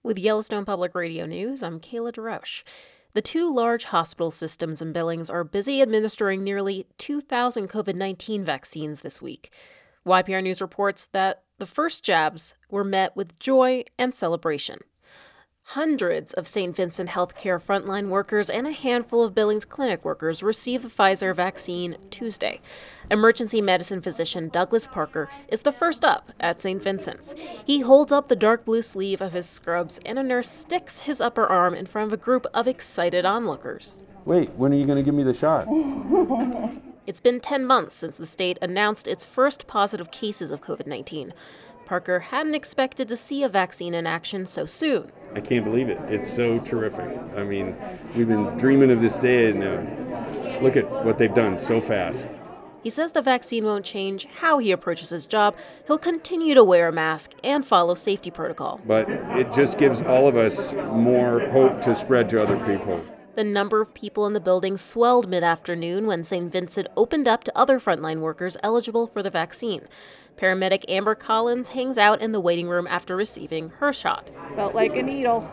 With Yellowstone Public Radio News, I'm Kayla DeRoche. The two large hospital systems in Billings are busy administering nearly 2,000 COVID-19 vaccines this week. YPR News reports that the first jabs were met with joy and celebration. Hundreds of St. Vincent Healthcare frontline workers and a handful of Billings clinic workers received the Pfizer vaccine Tuesday. Emergency medicine physician Douglas Parker is the first up at St. Vincent's. He holds up the dark blue sleeve of his scrubs, and a nurse sticks his upper arm in front of a group of excited onlookers. Wait, when are you going to give me the shot? It's been 10 months since the state announced its first positive cases of COVID-19. Parker hadn't expected to see a vaccine in action so soon. I can't believe it. It's so terrific. I mean, we've been dreaming of this day, and look at what they've done so fast. He says the vaccine won't change how he approaches his job. He'll continue to wear a mask and follow safety protocol. But it just gives all of us more hope to spread to other people. The number of people in the building swelled mid-afternoon when St. Vincent opened up to other frontline workers eligible for the vaccine. Paramedic Amber Collins hangs out in the waiting room after receiving her shot. Felt like a needle.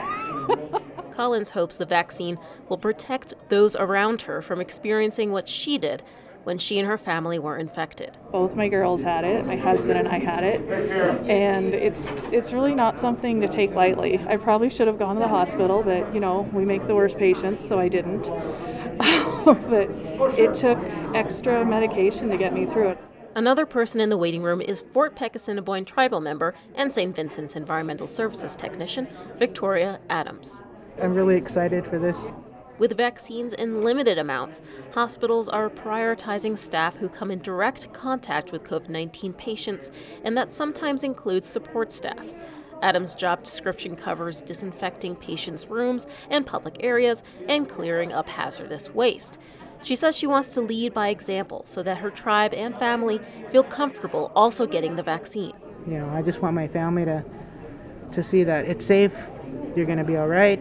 Collins hopes the vaccine will protect those around her from experiencing what she did when she and her family were infected. Both my girls had it, my husband and I had it, and it's really not something to take lightly. I probably should have gone to the hospital, but we make the worst patients, so I didn't. But it took extra medication to get me through it. Another person in the waiting room is Fort Peck Assiniboine tribal member and St. Vincent's environmental services technician, Victoria Adams. I'm really excited for this. With vaccines in limited amounts, hospitals are prioritizing staff who come in direct contact with COVID-19 patients, and that sometimes includes support staff. Adams' job description covers disinfecting patients' rooms and public areas and clearing up hazardous waste. She says she wants to lead by example so that her tribe and family feel comfortable also getting the vaccine. I just want my family to see that it's safe, you're going to be all right.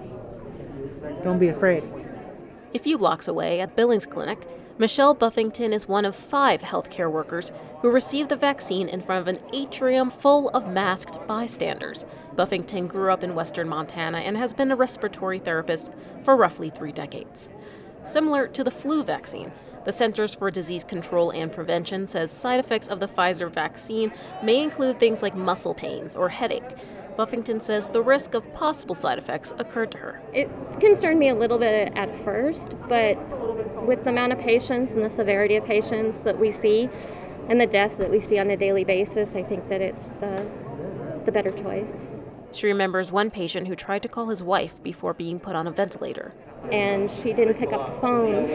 Don't be afraid. A few blocks away at Billings Clinic, Michelle Buffington is one of 5 healthcare workers who received the vaccine in front of an atrium full of masked bystanders. Buffington grew up in western Montana and has been a respiratory therapist for roughly 3 decades. Similar to the flu vaccine, the Centers for Disease Control and Prevention says side effects of the Pfizer vaccine may include things like muscle pains or headache. Buffington says the risk of possible side effects occurred to her. It concerned me a little bit at first, but with the amount of patients and the severity of patients that we see and the death that we see on a daily basis, I think that it's the better choice. She remembers one patient who tried to call his wife before being put on a ventilator. And she didn't pick up the phone,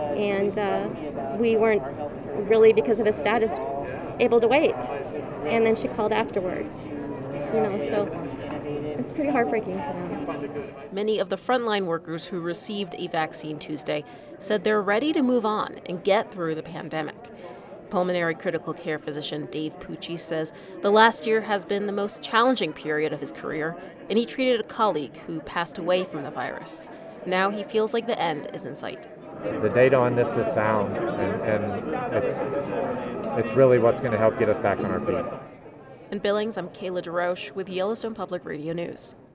and we weren't really, because of his status, able to wait. And then she called afterwards, so it's pretty heartbreaking for them. Many of the frontline workers who received a vaccine Tuesday said they're ready to move on and get through the pandemic. Pulmonary critical care physician Dave Pucci says the last year has been the most challenging period of his career, and he treated a colleague who passed away from the virus. Now he feels like the end is in sight. The data on this is sound, and it's really what's going to help get us back on our feet. In Billings, I'm Kayla DeRoche with Yellowstone Public Radio News.